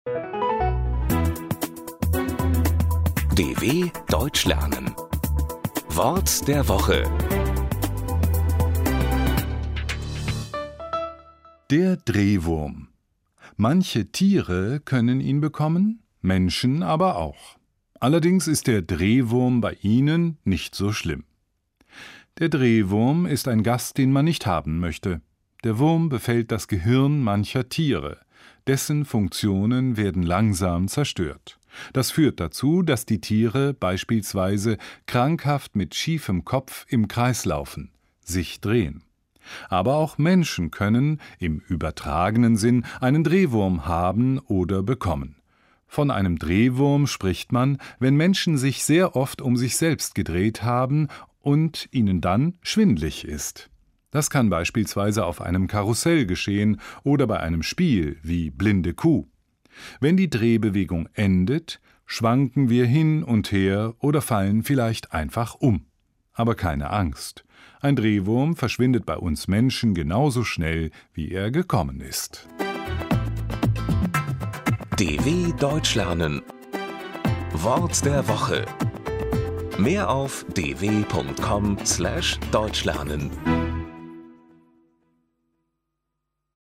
DW Deutsch lernen. Wort der Woche. Der Drehwurm. Manche Tiere können ihn bekommen, Menschen aber auch. Allerdings ist der Drehwurm bei ihnen nicht so schlimm. Der Drehwurm ist ein Gast, den man nicht haben möchte. Der Wurm befällt das Gehirn mancher Tiere. Dessen Funktionen werden langsam zerstört. Das führt dazu, dass die Tiere beispielsweise krankhaft mit schiefem Kopf im Kreis laufen, sich drehen. Aber auch Menschen können, im übertragenen Sinn, einen Drehwurm haben oder bekommen. Von einem Drehwurm spricht man, wenn Menschen sich sehr oft um sich selbst gedreht haben und ihnen dann schwindlig ist. Das kann beispielsweise auf einem Karussell geschehen oder bei einem Spiel wie Blinde Kuh. Wenn die Drehbewegung endet, schwanken wir hin und her oder fallen vielleicht einfach um. Aber keine Angst. Ein Drehwurm verschwindet bei uns Menschen genauso schnell, wie er gekommen ist. DW Deutsch lernen. Wort der Woche. Mehr auf dw.com/deutschlernen.